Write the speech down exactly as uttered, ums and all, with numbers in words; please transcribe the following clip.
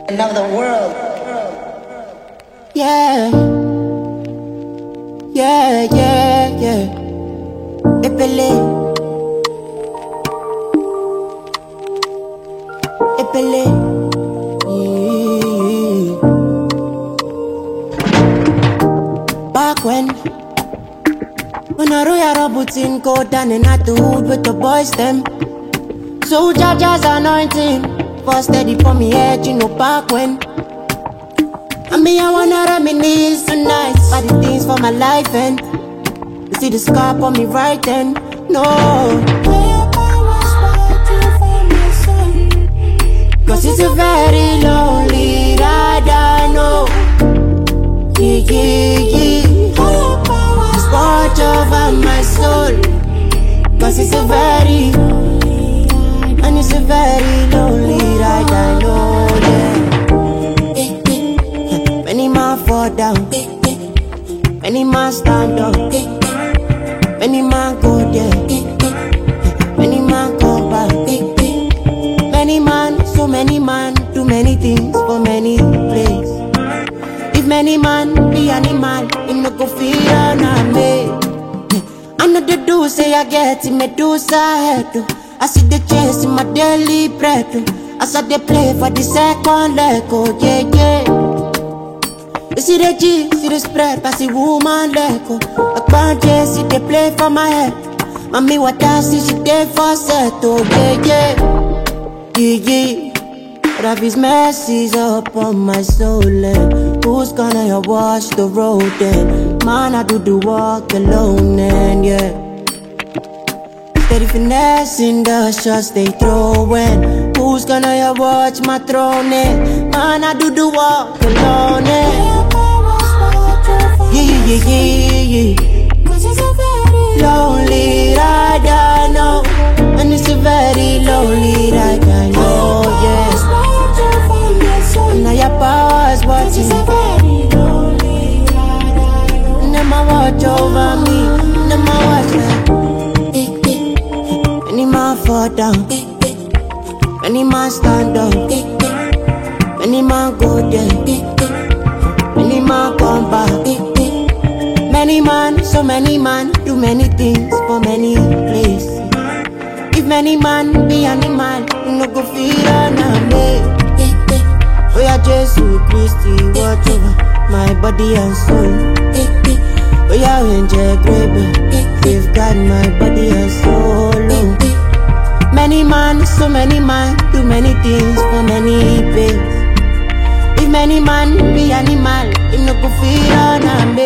Another world. Yeah, yeah, yeah, yeah. Epele, epele. Yeah. Back when, when I roll a routine, go down and at the hood with the boys them. So Jaja's anointing, for steady for me head, you know back when. I mean, I wanna reminisce tonight by the things for my life, and you see the scar on me right then. No, cause it's a very lonely ride, I know. Yeah, yeah, yeah. Just watch over my soul, cause it's a very, and it's a very lonely ride, I know, yeah. Many man fall down, many man stand up, many man go there, many man come back. Many man, so many man, do many things for many places. If many man be animal, him no go feel na me. I know the do say I get in Medusa head. I see the chase in my daily bread. As I dey play for the second leg, oh yeah yeah. You see the G, see the spread, pass the woman leg, oh. I can't just see they play for my head. Mommy, what I see, she dey for set, oh yeah yeah. Yeah yeah. But have his mercies upon my soul, and who's gonna wash the road then? Man, I do the walk alone, and yeah. Steady finessing the shots they throwin'. Who's gonna watch my throne, eh? Man, I do the walk alone, eh? Yeah, yeah, yeah, yeah. Cause it's a very lonely ride, I know. And it's a very lonely ride, I know, yeah. And now your power's watching. Never watch over me, never watch me. Many man fall down, many man stand up, many man go there, many man come back. Many man, so many man, do many things for many places. If many man be animal, you no go feel on me. Oh yeah, Jesus Christ, watch over my body and soul. Oh yeah, angel baby, safeguard my body and soul. Oh. Many man, so many man, do many things for many places. If many man be animal, you no go feel on me.